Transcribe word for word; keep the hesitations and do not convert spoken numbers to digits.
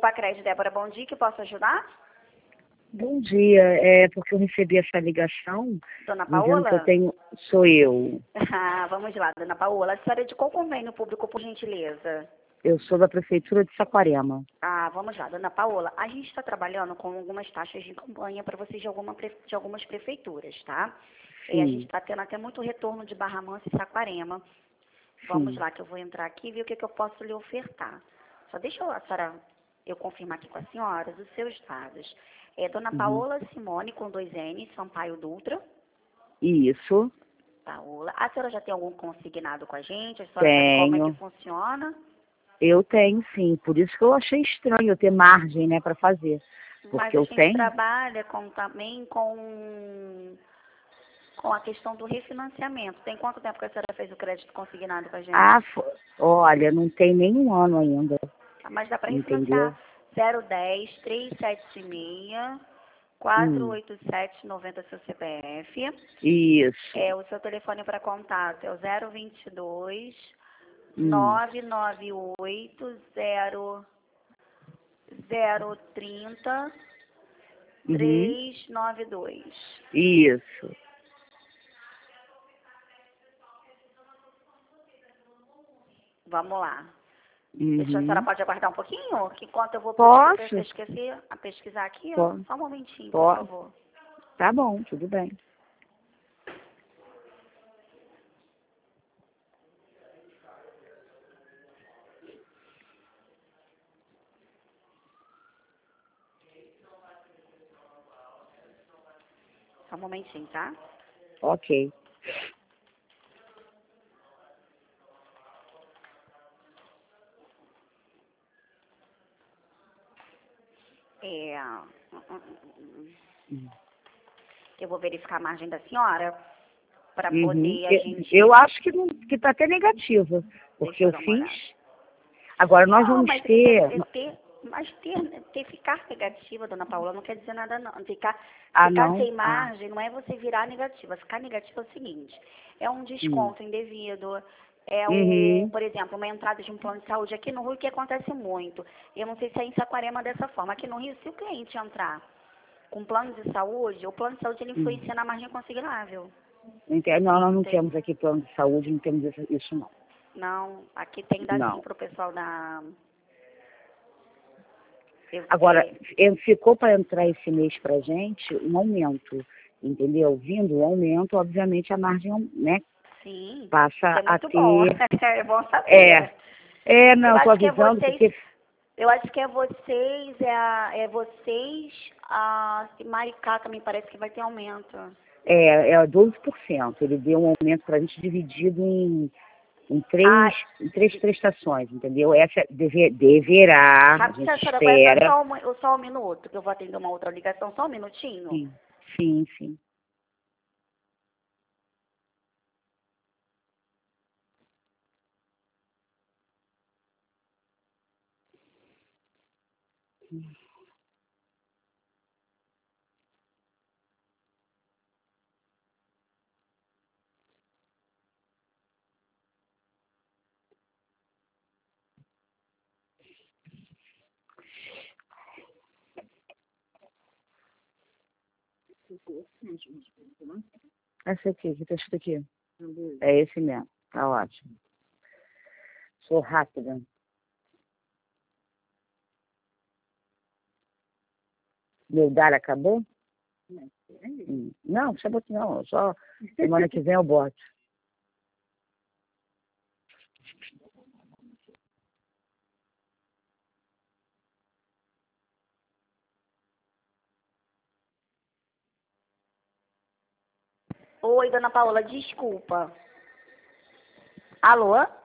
Grupo Acred, Débora, bom dia, que posso ajudar? Bom dia, é porque eu recebi essa ligação Dona dizendo que eu Paola? tenho, sou eu, Ah, vamos lá, Dona Paola. A senhora é de qual convênio público, por gentileza? eu sou da prefeitura de Saquarema. Ah, vamos lá, Dona Paola. A gente está trabalhando com algumas taxas de campanha para vocês de, alguma pre- de algumas prefeituras, tá? É, a gente Sim, está tendo até muito retorno de Barra Mansa e Saquarema. Vamos sim. lá, que eu vou entrar aqui e ver o que, que eu posso lhe ofertar. Só deixa eu, a senhora, eu confirmar aqui com a senhora os seus dados. É Dona Uhum. Paola Simone, com dois N, Sampaio Dutra. Isso, Paola. A senhora já tem algum consignado com a gente? A senhora sabe como é que tenho. funciona? Eu tenho sim, por isso que eu achei estranho eu ter margem, né, para fazer. Mas Porque a eu gente tenho. trabalha com, também com, com a questão do refinanciamento. Tem quanto tempo que a senhora fez o crédito consignado com a gente? Ah, fo- olha, não tem nenhum ano ainda, Ah, mas dá para refinanciar entendeu? zero dez, trezentos e setenta e seis, quatrocentos e Hum, oitenta e sete, noventa seu C P F. isso. É, o seu telefone para contato é o zero vinte e dois, Hum, nove nove oito, zero zero trinta, uhum, trezentos e noventa e dois. isso. Vamos lá. Deixa a senhora Uhum. pode aguardar um pouquinho? Que enquanto eu vou pesqui- Posso? pesquisar, a pesquisar aqui, ó. Posso. Só um momentinho, por Posso. favor. Tá bom, tudo bem. Só um momentinho, tá? Ok. É, hum, hum, hum, hum. Hum. Eu vou verificar a margem da senhora para Uhum. poder a Eu, gente. eu acho que não, que tá até negativa, porque Deixa eu eu dar uma fiz. olhada. Agora nós Não, vamos mas é ter, ter. é ter, mas ter, ter ficar negativa, dona Paula, não quer dizer nada não. Ficar, Ah, ficar não? sem Ah, margem não é você virar negativa. Ficar negativa é o seguinte, é um hum. desconto indevido, é o, Uhum. por exemplo, uma entrada de um plano de saúde aqui no Rio, que acontece muito. Eu não sei se é em Saquarema dessa forma. Aqui no Rio, se o cliente entrar com plano de saúde, o plano de saúde ele Hum. influencia na margem consignável. Ente- Não, nós não Entende? temos aqui plano de saúde, não temos isso, isso não. Não, aqui tem que dar sim Não. para o pessoal da. Eu, Agora, é, eh, ficou para entrar esse mês pra gente um aumento, entendeu? Vindo o aumento, obviamente a margem, né, sim, isso passa é a muito bom. ter. É bom É, saber. é, Eu não, tô acho que é avisando vocês, porque eu acho que é vocês, é, a, é vocês, a Maricá também parece que vai ter aumento. é, é doze por cento. Ele deu um aumento para a gente dividido em, em, três, Ah, em três prestações, entendeu? Essa deve, deverá, a rápido, gente a senhora aguenta espera. só um, só um minuto, que eu vou atender uma outra ligação, só um minutinho. Sim, sim, sim. Essa aqui, que texto aqui? É esse mesmo, tá ótimo. Sou rápida. Meu dar acabou? Hum. Não, não precisa botar não, só semana que vem eu boto. Oi, dona Paola, desculpa. Alô?